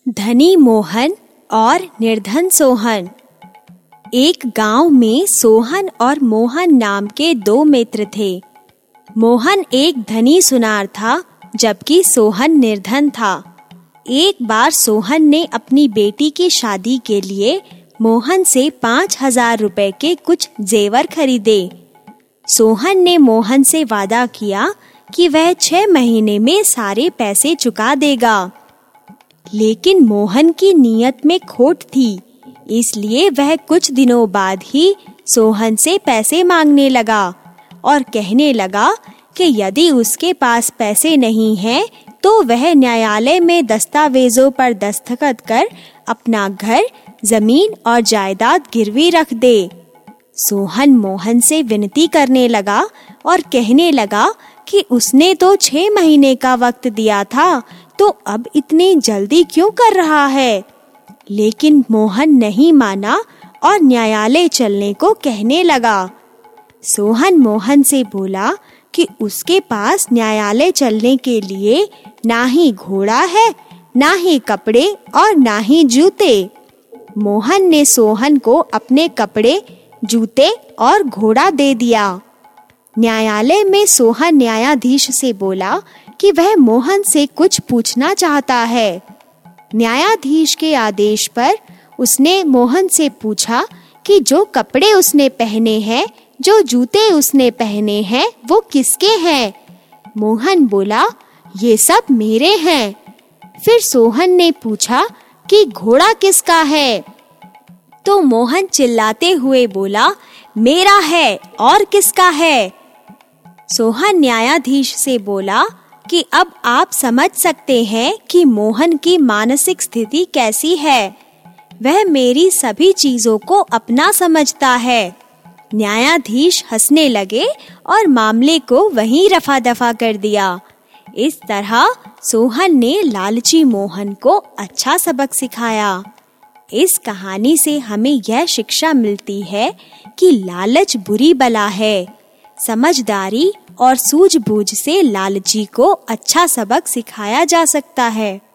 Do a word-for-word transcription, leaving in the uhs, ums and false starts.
धनी मोहन और निर्धन सोहन। एक गांव में सोहन और मोहन नाम के दो मित्र थे। मोहन एक धनी सुनार था, जबकि सोहन निर्धन था। एक बार सोहन ने अपनी बेटी की शादी के लिए मोहन से पाँच हजार रुपए के कुछ जेवर खरीदे। सोहन ने मोहन से वादा किया कि वह छह महीने में सारे पैसे चुका देगा, लेकिन मोहन की नीयत में खोट थी, इसलिए वह कुछ दिनों बाद ही सोहन से पैसे मांगने लगा और कहने लगा कि यदि उसके पास पैसे नहीं हैं, तो वह न्यायालय में दस्तावेजों पर दस्तखत कर अपना घर, जमीन और जायदाद गिरवी रख दे। सोहन मोहन से विनती करने लगा और कहने लगा कि उसने तो छह महीने का वक्त दिया था, तो अब इतनी जल्दी क्यों कर रहा है। लेकिन मोहन नहीं माना और न्यायालय चलने को कहने लगा। सोहन मोहन से बोला कि उसके पास न्यायालय चलने के लिए ना ही घोड़ा है, ना ही कपड़े और ना ही जूते। मोहन ने सोहन को अपने कपड़े, जूते और घोड़ा दे दिया। न्यायालय में सोहन न्यायाधीश से बोला कि वह मोहन से कुछ पूछना चाहता है। न्यायाधीश के आदेश पर उसने मोहन से पूछा कि जो कपड़े उसने पहने हैं, जो जूते उसने पहने हैं, वो किसके हैं। मोहन बोला, ये सब मेरे हैं। फिर सोहन ने पूछा कि घोड़ा किसका है, तो मोहन चिल्लाते हुए बोला, मेरा है, और किसका है। सोहन न्यायाधीश से बोला कि अब आप समझ सकते हैं कि मोहन की मानसिक स्थिति कैसी है। वह मेरी सभी चीजों को अपना समझता है। न्यायाधीश हंसने लगे और मामले को वहीं रफा दफा कर दिया। इस तरह सोहन ने लालची मोहन को अच्छा सबक सिखाया। इस कहानी से हमें यह शिक्षा मिलती है कि लालच बुरी बला है। समझदारी और सूझबूझ से लालची को अच्छा सबक सिखाया जा सकता है।